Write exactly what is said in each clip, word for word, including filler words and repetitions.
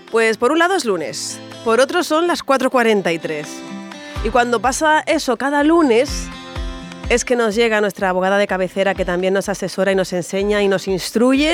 Pues por un lado es lunes, por otro son las cuatro cuarenta y tres. Y cuando pasa eso cada lunes, es que nos llega nuestra abogada de cabecera, que también nos asesora y nos enseña y nos instruye,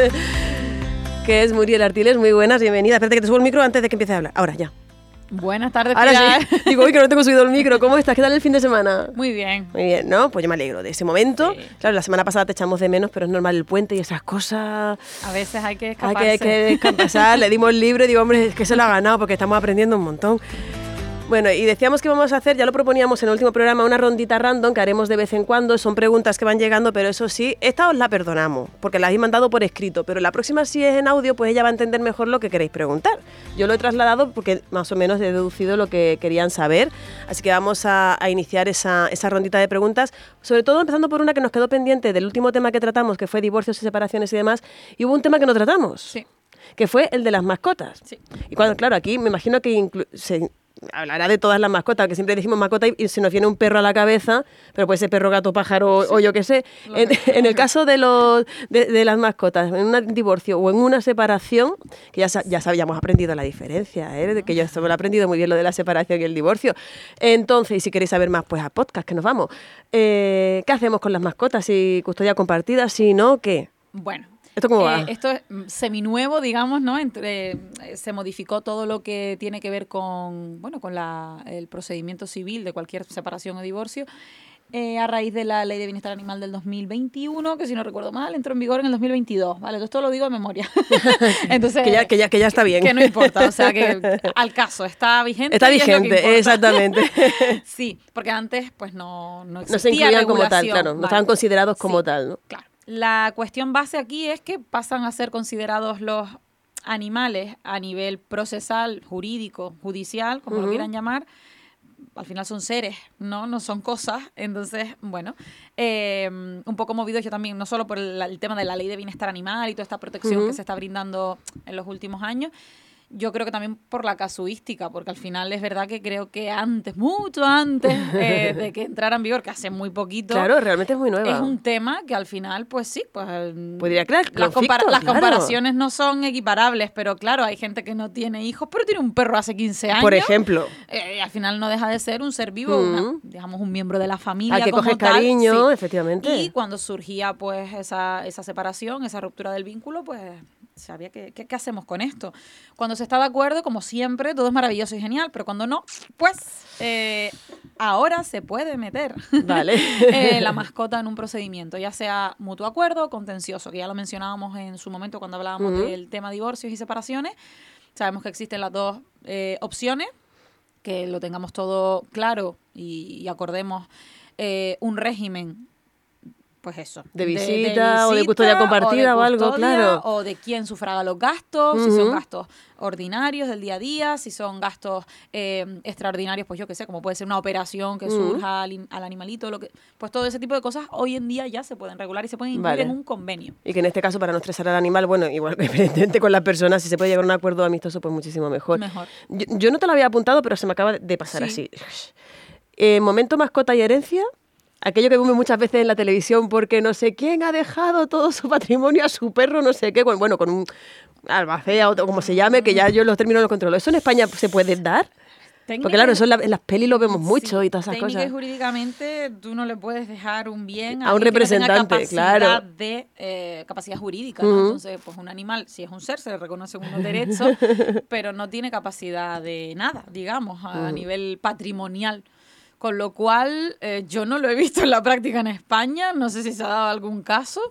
que es Muriel Artiles. Muy buenas, bienvenida. Espérate que te subo el micro antes de que empiece a hablar. Ahora, ya. Buenas tardes, Ahora Pilar. sí. Digo, uy, que no tengo subido el micro. ¿Cómo estás? ¿Qué tal el fin de semana? Muy bien. Muy bien, ¿no? Pues yo me alegro de ese momento. Sí. Claro, la semana pasada te echamos de menos, pero es normal el puente y esas cosas. A veces hay que Hay escaparse. que, hay que descansar. Le dimos libre y digo, hombre, es que se lo ha ganado porque estamos aprendiendo un montón. Bueno, y decíamos que vamos a hacer, ya lo proponíamos en el último programa, una rondita random que haremos de vez en cuando. Son preguntas que van llegando, pero eso sí, esta os la perdonamos, porque la habéis mandado por escrito, pero la próxima, si es en audio, pues ella va a entender mejor lo que queréis preguntar. Yo lo he trasladado porque más o menos he deducido lo que querían saber, así que vamos a, a iniciar esa, esa rondita de preguntas, sobre todo empezando por una que nos quedó pendiente del último tema que tratamos, que fue divorcios y separaciones y demás, y hubo un tema que no tratamos, Sí. que fue el de las mascotas. Sí. Y cuando, claro, aquí me imagino que inclu- se hablará de todas las mascotas, que siempre decimos mascota y, y se nos viene un perro a la cabeza, pero puede ser perro, gato, pájaro, sí, o yo qué sé. En, en el caso de, los, de, de las mascotas, en un divorcio o en una separación, que ya, ya sabíamos aprendido la diferencia, ¿eh? De que yo esto me lo he aprendido muy bien, lo de la separación y el divorcio. Entonces, y si queréis saber más, pues a podcast, que nos vamos. Eh, ¿Qué hacemos con las mascotas? ¿Si custodia compartida? Si no, ¿qué? Bueno. ¿Esto cómo va? Eh, esto es seminuevo, digamos, ¿no? Entre, eh, se modificó todo lo que tiene que ver con, bueno, con la, el procedimiento civil de cualquier separación o divorcio, eh, a raíz de la Ley de Bienestar Animal del dos mil veintiuno, que si no recuerdo mal, entró en vigor en el dos mil veintidós, ¿vale? Entonces esto lo digo de memoria. Entonces, que, ya, que, ya, que ya está bien. Que no importa, o sea, que al caso, está vigente. Está y vigente, es lo que exactamente. Sí, porque antes pues no, no existía no se incluían como tal, claro, no vale. estaban considerados como sí, tal, ¿no? Claro. La cuestión base aquí es que pasan a ser considerados los animales a nivel procesal, jurídico, judicial, como uh-huh. lo quieran llamar. Al final son seres, ¿no? No son cosas. Entonces, bueno, eh, un poco movidos yo también, no solo por el, el tema de la Ley de Bienestar Animal y toda esta protección uh-huh. que se está brindando en los últimos años, yo creo que también por la casuística, porque al final es verdad que creo que antes, mucho antes eh, de que entrara en vigor, que hace muy poquito. Claro, realmente es muy nueva. Es un tema que al final, pues sí, pues podría crear las, conflicto, compara- las claro. comparaciones no son equiparables, pero claro, hay gente que no tiene hijos, pero tiene un perro hace quince años. Por ejemplo. Eh, y al final no deja de ser un ser vivo, mm. una, digamos, un miembro de la familia. Al que como coges tal, cariño, sí. efectivamente. Y cuando surgía pues esa, esa separación, esa ruptura del vínculo, pues sabía que, que, ¿qué hacemos con esto? Cuando se está de acuerdo, como siempre, todo es maravilloso y genial, pero cuando no, pues eh, ahora se puede meter vale. eh, la mascota en un procedimiento, ya sea mutuo acuerdo o contencioso, que ya lo mencionábamos en su momento cuando hablábamos uh-huh. del tema divorcios y separaciones. Sabemos que existen las dos eh, opciones, que lo tengamos todo claro y, y acordemos eh, un régimen. Pues eso. De visita, de, de visita o de custodia compartida o, o, o algo, claro. O de quién sufraga los gastos, uh-huh. si son gastos ordinarios del día a día, si son gastos eh, extraordinarios, pues yo qué sé, como puede ser una operación que uh-huh. surja al, al animalito, lo que, pues todo ese tipo de cosas hoy en día ya se pueden regular y se pueden incluir vale. en un convenio. Y que en este caso, para no estresar al animal, bueno, igual que evidentemente con las personas, si se puede llegar a un acuerdo amistoso, pues muchísimo mejor. Mejor. Yo, yo no te lo había apuntado, pero se me acaba de pasar sí. así. Eh, momento mascota y herencia. Aquello que vemos muchas veces en la televisión porque no sé quién ha dejado todo su patrimonio a su perro, no sé qué, bueno, con un albacea o como se llame, que ya yo los términos los controlo. ¿Eso en España se puede dar? Técnica, porque claro, eso en, la, en las pelis lo vemos mucho sí, y todas esas técnica cosas. Y jurídicamente tú no le puedes dejar un bien a, a un representante, que no tenga capacidad claro. de eh, capacidad jurídica. Uh-huh. ¿no? Entonces, pues un animal, si es un ser, se le reconocen unos derechos, pero no tiene capacidad de nada, digamos, a, uh-huh. a nivel patrimonial. Con lo cual, eh, yo no lo he visto en la práctica en España, no sé si se ha dado algún caso,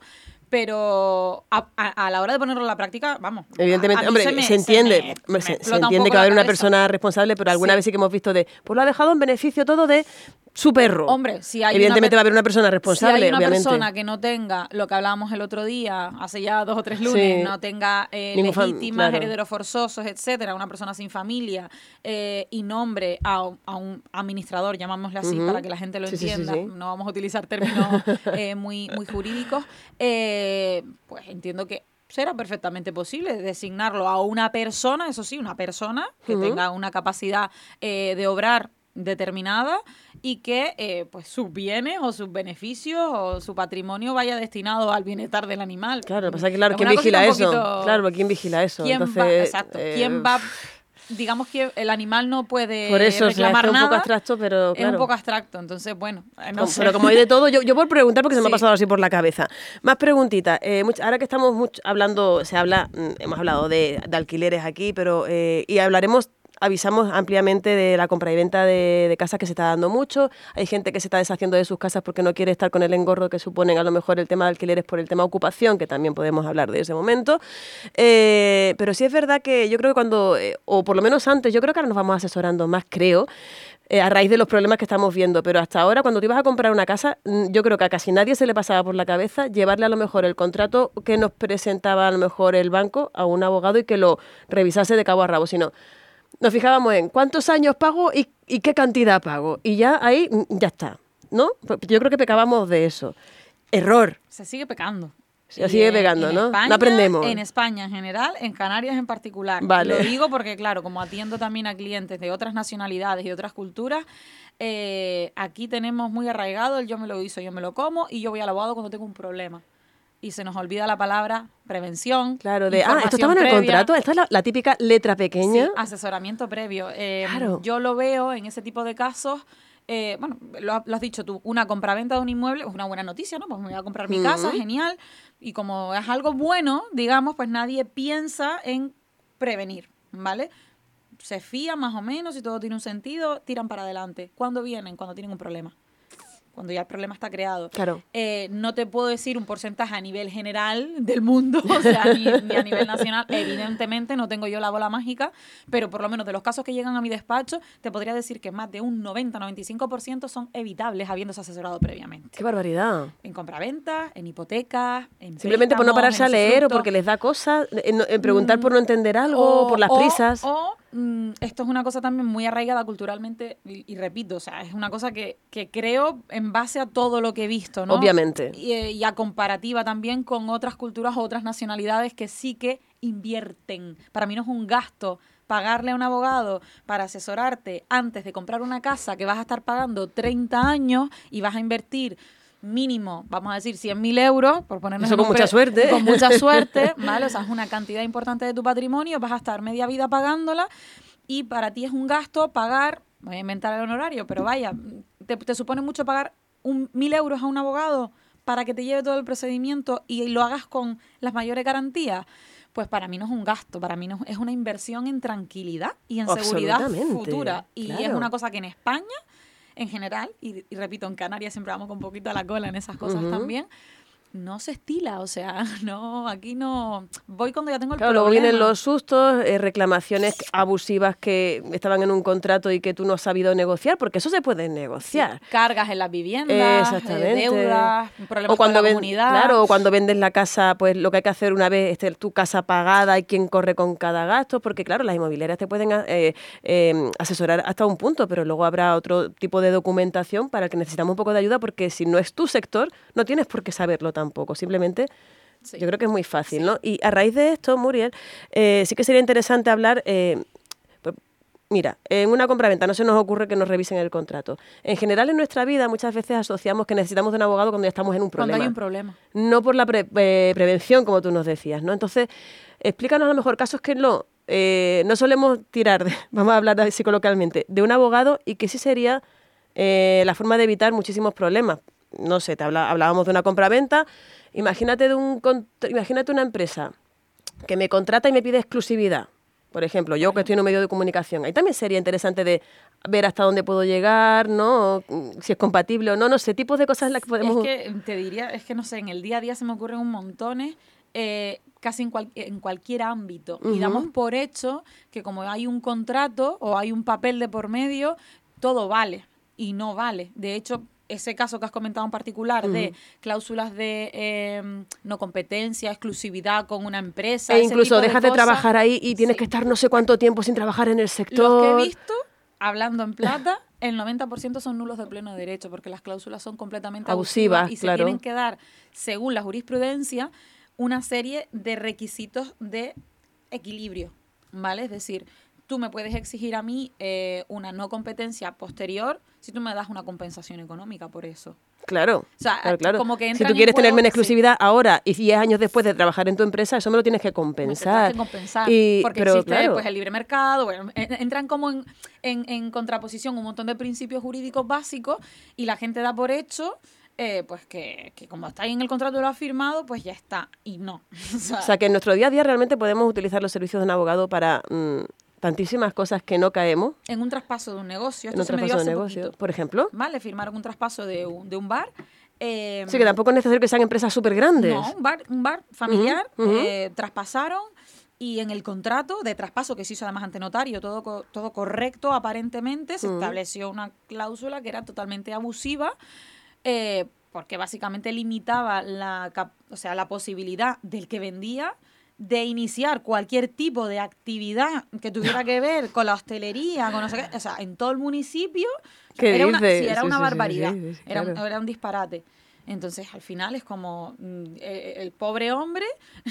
pero a, a, a la hora de ponerlo en la práctica, vamos. Evidentemente, a, a hombre, se, me, se entiende, se, me, se, me se entiende que va a haber una persona responsable, pero alguna sí. vez sí que hemos visto de, pues lo ha dejado en beneficio todo de su perro. Hombre, si hay Evidentemente una, va a haber una persona responsable, si hay una obviamente. persona que no tenga lo que hablábamos el otro día, hace ya dos o tres lunes, sí. no tenga eh, legítimas, claro. herederos forzosos, etcétera, una persona sin familia eh, y nombre a, a un administrador, llamámosle así, uh-huh. para que la gente lo sí, entienda, sí, sí, sí. no vamos a utilizar términos eh, muy, muy jurídicos, eh, pues entiendo que será perfectamente posible designarlo a una persona, eso sí, una persona que uh-huh. tenga una capacidad eh, de obrar determinada y que eh, pues sus bienes o sus beneficios o su patrimonio vaya destinado al bienestar del animal. Claro, lo que pasa es que, claro, Es ¿quién una vigila cosita un eso? poquito- Claro, ¿quién vigila eso? ¿Quién Entonces, va, exacto, eh, quién va, digamos que el animal no puede por eso, o sea, es reclamar que es un nada, poco abstracto, pero es claro. un poco abstracto, entonces bueno, eh, no Como- sé. Pero como hay de todo, yo, yo por preguntar porque se me ha Sí. pasado así por la cabeza. Más preguntitas. Eh, much- ahora que estamos mucho hablando, se habla, mm, hemos hablado de, de alquileres aquí, pero eh, y hablaremos, avisamos ampliamente de la compra y venta de, de casas que se está dando mucho. Hay gente que se está deshaciendo de sus casas porque no quiere estar con el engorro que suponen a lo mejor el tema de alquileres por el tema ocupación, que también podemos hablar de ese momento. Eh, pero sí es verdad que yo creo que cuando, eh, o por lo menos antes, yo creo que ahora nos vamos asesorando más, creo, eh, a raíz de los problemas que estamos viendo. Pero hasta ahora, cuando tú ibas a comprar una casa, mm, yo creo que a casi nadie se le pasaba por la cabeza llevarle a lo mejor el contrato que nos presentaba a lo mejor el banco a un abogado y que lo revisase de cabo a rabo, sino nos fijábamos en cuántos años pago y, y qué cantidad pago. Y ya ahí, mm, ya está, ¿no? Pues yo creo que pecábamos de eso. Error. Se sigue pecando. Se sigue Y en- pegando, en ¿no? España, No aprendemos. En España en general, en Canarias en particular. Vale. Lo digo porque, claro, como atiendo también a clientes de otras nacionalidades y otras culturas, eh, aquí tenemos muy arraigado el yo me lo hizo, yo me lo como y yo voy al abogado cuando tengo un problema. Y se nos olvida la palabra prevención. Claro, de, ah, esto información estaba en el previa. contrato, esta es la, la típica letra pequeña. Sí, asesoramiento previo. Eh, Claro. Yo lo veo en ese tipo de casos. Eh, bueno, lo, ha- lo has dicho tú, una compraventa de un inmueble es una buena noticia, ¿no? Pues me voy a comprar mi casa, Ujú. genial. Y como es algo bueno, digamos, pues nadie piensa en prevenir, ¿vale? Se fía más o menos, si todo tiene un sentido, tiran para adelante. ¿Cuándo vienen? Cuando tienen un problema. Cuando ya el problema está creado. Claro. Eh, no te puedo decir un porcentaje a nivel general del mundo, o sea, ni, ni a nivel nacional. Evidentemente no tengo yo la bola mágica, pero por lo menos de los casos que llegan a mi despacho, te podría decir que más de un noventa noventa y cinco por ciento son evitables habiéndose asesorado previamente. Qué barbaridad. En compraventa, en hipotecas, en Simplemente por no préstamos, pararse a en leer o usufructo. porque les da cosas, en, en preguntar por no entender algo, O- por las o- prisas. O, mm, esto es una cosa también muy arraigada culturalmente, y, y repito, o sea, es una cosa que, que creo en base a todo lo que he visto, ¿no? Obviamente. Y, eh, y a comparativa también con otras culturas o otras nacionalidades que sí que invierten. Para mí no es un gasto pagarle a un abogado para asesorarte antes de comprar una casa que vas a estar pagando treinta años y vas a invertir mínimo, vamos a decir, cien mil euros, por ponernos Eso en con un mucha pre- suerte. Con mucha suerte, ¿vale? O sea, es una cantidad importante de tu patrimonio, vas a estar media vida pagándola y para ti es un gasto pagar, voy a inventar el honorario, pero vaya, te, te supone mucho pagar un mil euros a un abogado para que te lleve todo el procedimiento y lo hagas con las mayores garantías. Pues para mí no es un gasto, para mí no, es una inversión en tranquilidad y en seguridad Absolutamente, futura. Y claro. es una cosa que en España, en general, y, y repito, en Canarias siempre vamos con un poquito a la cola en esas cosas Ujú. también, no se estila, o sea, no, aquí no, voy cuando ya tengo el Claro, luego problema. vienen los sustos, eh, reclamaciones abusivas que estaban en un contrato y que tú no has sabido negociar, porque eso se puede negociar. Cargas en las viviendas, Exactamente. eh, deudas, problemas O cuando con la ven- comunidad. claro, o cuando vendes la casa, pues lo que hay que hacer una vez es tener tu casa pagada y quién corre con cada gasto, porque claro, las inmobiliarias te pueden eh, eh, asesorar hasta un punto, pero luego habrá otro tipo de documentación para el que necesitamos un poco de ayuda, porque si no es tu sector, no tienes por qué saberlo tampoco, simplemente... Sí. Yo creo que es muy fácil, ¿no? Y a raíz de esto, Muriel, eh, sí que sería interesante hablar... eh, pues, mira, en una compraventa no se nos ocurre que nos revisen el contrato. En general, en nuestra vida, muchas veces asociamos que necesitamos de un abogado cuando ya estamos en un problema. Cuando hay un problema. No por la pre- eh, prevención, como tú nos decías, ¿no? Entonces, explícanos a lo mejor casos que no, eh, no solemos tirar, de, vamos a hablar así coloquialmente, de un abogado y que sí sería eh, la forma de evitar muchísimos problemas. No sé, te habla- hablábamos de una compraventa. Imagínate, de un, cont- imagínate una empresa que me contrata y me pide exclusividad. Por ejemplo, yo que estoy en un medio de comunicación. Ahí también sería interesante de ver hasta dónde puedo llegar, ¿no? O, mm, si es compatible o no, no sé, tipos de cosas en las que podemos... Es que te diría, es que no sé, en el día a día se me ocurren un montones, eh, casi en, cual- en cualquier ámbito. Ujú. Y damos por hecho que como hay un contrato o hay un papel de por medio, todo vale. Y no vale. De hecho, ese caso que has comentado en particular de cláusulas de eh, no competencia, exclusividad con una empresa. E ese incluso tipo dejas de cosas, trabajar ahí y tienes sí. que estar no sé cuánto tiempo sin trabajar en el sector. Los que he visto, hablando en plata, el noventa por ciento son nulos de pleno derecho, porque las cláusulas son completamente abusivas, Abusivas, y se claro. tienen que dar, según la jurisprudencia, una serie de requisitos de equilibrio, ¿vale? Es decir, tú me puedes exigir a mí eh, una no competencia posterior si tú me das una compensación económica por eso. Claro, o sea, claro, claro. Como que si tú quieres tenerme en exclusividad sí. ahora y diez años después de trabajar en tu empresa, eso me lo tienes que compensar. Me que compensar, y, porque pero, existe claro. pues, el libre mercado, bueno, entran como en, en, en contraposición un montón de principios jurídicos básicos y la gente da por hecho eh, pues que, que como está ahí en el contrato lo ha firmado, pues ya está, y no. o, sea, o sea, que en nuestro día a día realmente podemos utilizar los servicios de un abogado para... Mmm, tantísimas cosas que no caemos. En un traspaso de un negocio. Esto en un traspaso de un negocio, poquito. Por ejemplo. Vale, firmaron un traspaso de un, de un bar. Eh, sí, que tampoco es necesario que sean empresas súper grandes. No, un bar, un bar familiar. Uh-huh, uh-huh. Eh, traspasaron y en el contrato de traspaso que se hizo además ante notario, todo, todo correcto aparentemente, se uh-huh. estableció una cláusula que era totalmente abusiva eh, porque básicamente limitaba la, o sea, la posibilidad del que vendía de iniciar cualquier tipo de actividad que tuviera que ver con la hostelería, con no sé qué, o sea, en todo el municipio, ¿Qué era dices? una, sí, era sí, una sí, barbaridad, sí, sí, sí, era, claro. un, era un disparate. Entonces, al final es como el, el pobre hombre,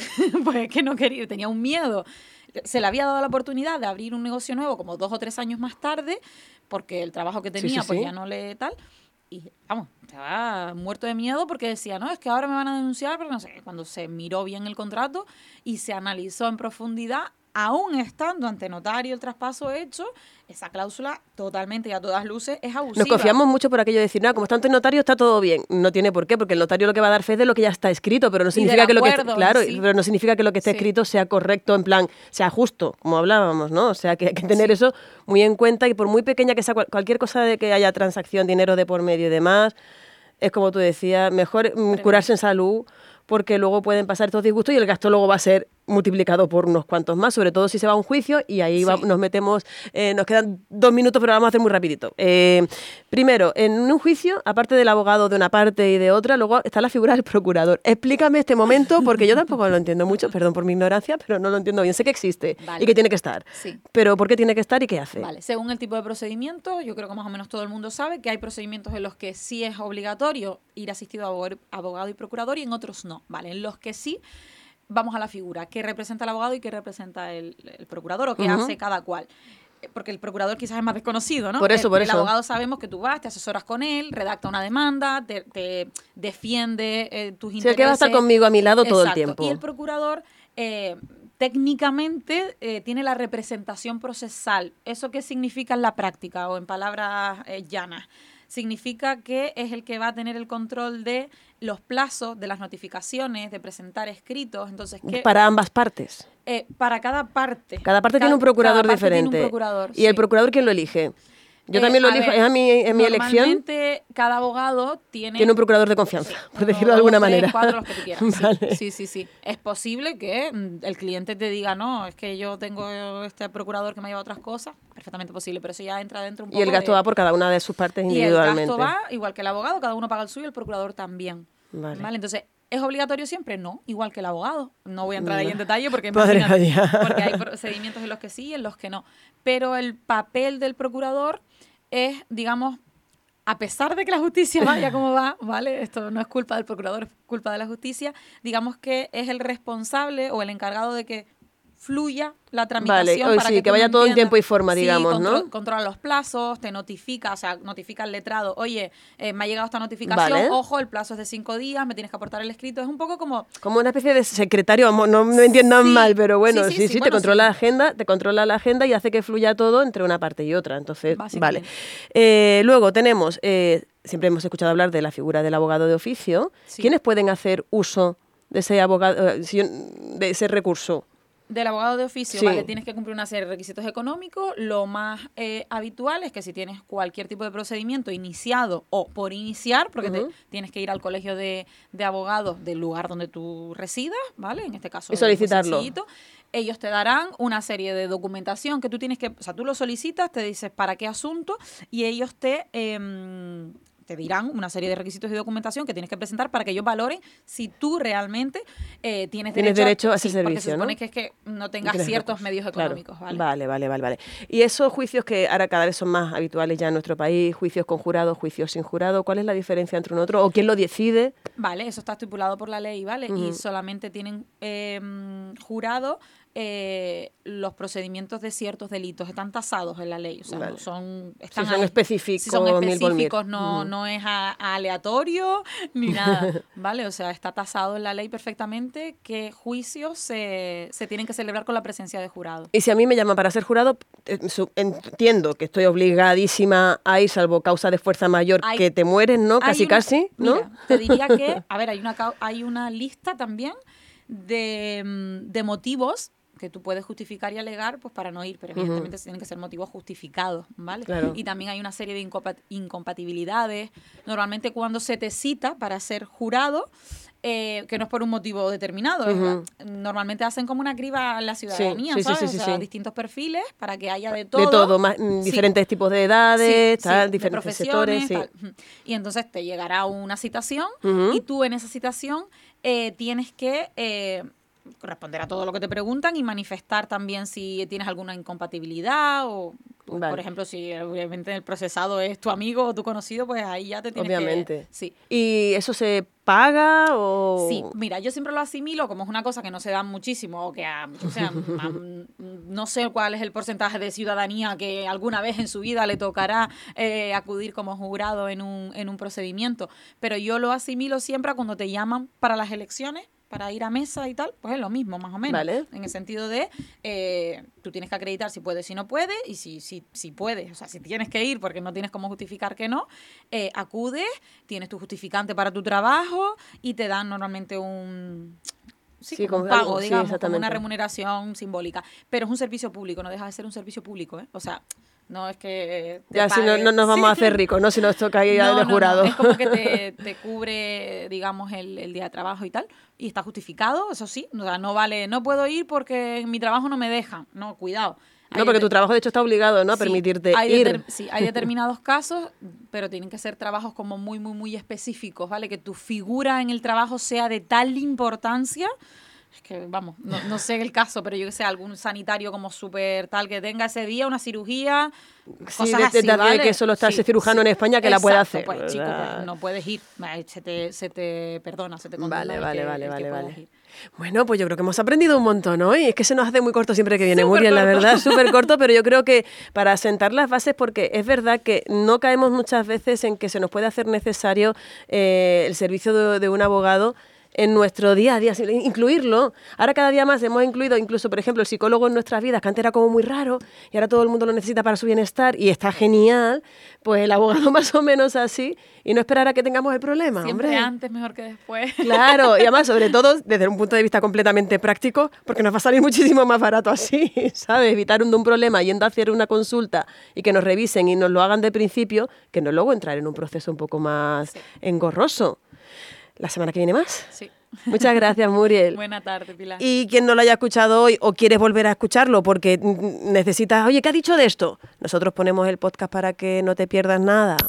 pues que no quería, tenía un miedo. Se le había dado la oportunidad de abrir un negocio nuevo como dos o tres años más tarde, porque el trabajo que tenía, sí, sí, pues sí. ya no le tal. Y, vamos, estaba muerto de miedo porque decía, no, es que ahora me van a denunciar, pero no sé, cuando se miró bien el contrato y se analizó en profundidad, aún estando ante notario el traspaso hecho, esa cláusula totalmente y a todas luces es abusiva. Nos confiamos mucho por aquello de decir, no, como está ante notario está todo bien. No tiene por qué, porque el notario lo que va a dar fe es de lo que ya está escrito, pero no significa que lo que esté, claro, sí. pero no significa que lo que esté sí. escrito sea correcto, en plan, sea justo, como hablábamos, ¿no? O sea, que hay que tener sí. eso muy en cuenta y por muy pequeña que sea cualquier cosa de que haya transacción, dinero de por medio y demás, es como tú decías, mejor Previo. curarse en salud, porque luego pueden pasar estos disgustos y el gasto luego va a ser multiplicado por unos cuantos más, sobre todo si se va a un juicio y ahí sí. va, nos metemos, eh, nos quedan dos minutos, pero vamos a hacer muy rapidito. Eh, primero, en un juicio, aparte del abogado de una parte y de otra, luego está la figura del procurador. Explícame este momento, porque yo tampoco lo entiendo mucho, perdón por mi ignorancia, pero no lo entiendo bien. Sé que existe vale. y que tiene que estar, sí. pero ¿por qué tiene que estar y qué hace? Vale, según el tipo de procedimiento, yo creo que más o menos todo el mundo sabe que hay procedimientos en los que sí es obligatorio ir asistido a abogado y procurador y en otros no. Vale, en los que sí, vamos a la figura, qué representa el abogado y qué representa el, el procurador o qué uh-huh. hace cada cual. Porque el procurador quizás es más desconocido, ¿no? Por eso, el, por el eso. abogado sabemos que tú vas, te asesoras con él, redacta una demanda, te, te defiende eh, tus sí, intereses. Sí, que va a estar conmigo a mi lado Exacto. todo el tiempo. Y el procurador... Eh, técnicamente eh, tiene la representación procesal. ¿Eso qué significa en la práctica o en palabras eh, llanas? Significa que es el que va a tener el control de los plazos, de las notificaciones, de presentar escritos. Entonces, ¿qué? Para ambas partes. Eh, para cada parte. Cada parte cada, tiene un procurador cada diferente. Tiene un procurador, ¿Y sí. el procurador quién lo elige? Yo eh, también lo elijo, ver, es a mi, en mi elección. Normalmente cada abogado tiene... Tiene un procurador de confianza, por uno, decirlo de alguna dos, manera. Tres, cuatro, los que tú quieras. Vale. Sí, sí, sí. Es posible que el cliente te diga, no, es que yo tengo este procurador que me lleva otras cosas. Perfectamente posible, pero eso ya entra dentro un poco Y el gasto de... va por cada una de sus partes individualmente. Y el gasto va, igual que el abogado, cada uno paga el suyo, el procurador también. Vale. ¿Vale? Entonces, ¿es obligatorio siempre? No, igual que el abogado. No voy a entrar no. ahí en detalle porque, porque hay procedimientos en los que sí y en los que no. Pero el papel del procurador es, digamos, a pesar de que la justicia vaya como va, ¿vale? Esto no es culpa del procurador, es culpa de la justicia. Digamos que es el responsable o el encargado de que fluya la tramitación. Vale, para sí, que, que vaya no todo en entiendas. tiempo y forma, sí, digamos, contro- ¿no? Controla los plazos, te notifica, o sea, notifica al letrado, oye, eh, me ha llegado esta notificación, vale. ojo, el plazo es de cinco días, me tienes que aportar el escrito. Es un poco como... Como una especie de secretario, no me entiendan sí, mal, pero bueno, sí, sí, sí, sí bueno, te controla sí. la agenda, te controla la agenda y hace que fluya todo entre una parte y otra. Entonces, vale. Eh, luego tenemos, eh, siempre hemos escuchado hablar de la figura del abogado de oficio. Sí. ¿Quiénes pueden hacer uso de ese abogado, de ese recurso? Del abogado de oficio, sí. vale, tienes que cumplir una serie de requisitos económicos. Lo más eh, habitual es que si tienes cualquier tipo de procedimiento iniciado o por iniciar, porque uh-huh. te, tienes que ir al colegio de, de abogados del lugar donde tú residas, ¿vale? En este caso, y solicitarlo. Ellos te darán una serie de documentación que tú tienes que, o sea, tú lo solicitas, te dices para qué asunto y ellos te... Eh, te dirán una serie de requisitos y documentación que tienes que presentar para que ellos valoren si tú realmente eh, tienes, tienes derecho, derecho a, a ese sí, servicio, porque se supone ¿no? que es que no tengas ciertos recursos. medios económicos, claro. ¿vale? Vale, vale, vale, vale. Y esos juicios que ahora cada vez son más habituales ya en nuestro país, juicios con jurado, juicios sin jurado, ¿cuál es la diferencia entre uno y otro? ¿O quién lo decide? Vale, eso está estipulado por la ley, ¿vale? Uh-huh. Y solamente tienen eh, jurado eh, los procedimientos de ciertos delitos están tasados en la ley. O sea, vale. son, están si son ahí. específicos, Si son específicos, mil no, mm. no es a, a aleatorio ni nada, ¿vale? O sea, está tasado en la ley perfectamente qué juicios se, se tienen que celebrar con la presencia de jurado. Y si a mí me llaman para ser jurado, entiendo que estoy obligadísima a ir, salvo causa de fuerza mayor, hay, que te mueres, ¿no? Casi, una, casi, ¿no? Mira, te diría que, a ver, hay una, hay una lista también de, de motivos que tú puedes justificar y alegar pues para no ir, pero evidentemente uh-huh. tienen que ser motivos justificados, ¿vale? Claro. Y también hay una serie de incompat- incompatibilidades. Normalmente cuando se te cita para ser jurado, eh, que no es por un motivo determinado, uh-huh. es, normalmente hacen como una criba a la ciudadanía, sí, sí, ¿sabes? Sí, sí, sí, o sea, sí. distintos perfiles para que haya de todo. De todo, más, sí. diferentes tipos de edades, sí, tal, sí, diferentes sectores. Sí. Tal. Y entonces te llegará una citación uh-huh. y tú en esa citación eh, tienes que... Eh, responder a todo lo que te preguntan y manifestar también si tienes alguna incompatibilidad o, pues, vale. por ejemplo, si obviamente el procesado es tu amigo o tu conocido, pues ahí ya te tienes obviamente. que... Sí. ¿Y eso se paga o...? Sí, mira, yo siempre lo asimilo como es una cosa que no se da muchísimo o que a, o sea, a, no sé cuál es el porcentaje de ciudadanía que alguna vez en su vida le tocará eh, acudir como jurado en un, en un procedimiento, pero yo lo asimilo siempre a cuando te llaman para las elecciones, para ir a mesa y tal, pues es lo mismo, más o menos. Vale. En el sentido de, eh, tú tienes que acreditar si puedes, si no puedes, y si, si, si puedes, o sea, si tienes que ir porque no tienes cómo justificar que no, eh, acudes, tienes tu justificante para tu trabajo y te dan normalmente un... Sí, sí, como un pago, algo, digamos, sí, como una remuneración simbólica. Pero es un servicio público, no deja de ser un servicio público, ¿eh? O sea... No es que te ya, pague. Si no, no nos vamos sí. a hacer ricos, ¿no? Si nos toca ir no, de no, jurado. No. Es como que te, te cubre, digamos, el, el día de trabajo y tal. Y está justificado, eso sí. O sea, no vale, no puedo ir porque en mi trabajo no me dejan. No, cuidado. Hay no, porque tu trabajo de hecho está obligado, ¿no? A sí, permitirte hay ir. Deter- sí, hay determinados casos, pero tienen que ser trabajos como muy, muy, muy específicos, ¿vale? Que tu figura en el trabajo sea de tal importancia... Es que, vamos, no, no sé el caso, pero yo que sé, algún sanitario como súper tal que tenga ese día una cirugía, sí, cosas de, así, de, ¿vale? Que solo está sí, ese cirujano sí. en España que Exacto, la puede hacer. Pues, chico, pues, no puedes ir, se te, se te perdona, se te condena. Vale, vale, que, vale, vale, vale. Ir. Bueno, pues yo creo que hemos aprendido un montón hoy. Es que se nos hace muy corto siempre que viene Muriel, la corto. verdad, súper corto, pero yo creo que para sentar las bases, porque es verdad que no caemos muchas veces en que se nos puede hacer necesario eh, el servicio de, de un abogado en nuestro día a día, incluirlo. Ahora cada día más hemos incluido incluso, por ejemplo, el psicólogo en nuestras vidas, que antes era como muy raro y ahora todo el mundo lo necesita para su bienestar y está genial, pues el abogado más o menos así y no esperar a que tengamos el problema. Siempre hombre. antes mejor que después. Claro, y además sobre todo desde un punto de vista completamente práctico, porque nos va a salir muchísimo más barato así, ¿sabes? Evitar un, un problema yendo a hacer una consulta y que nos revisen y nos lo hagan de principio, que no luego entrar en un proceso un poco más sí. engorroso. ¿La semana que viene más? Sí. Muchas gracias, Muriel. Buena tarde, Pilar. Y quien no lo haya escuchado hoy o quieres volver a escucharlo porque necesitas, oye, ¿qué ha dicho de esto? Nosotros ponemos el podcast para que no te pierdas nada.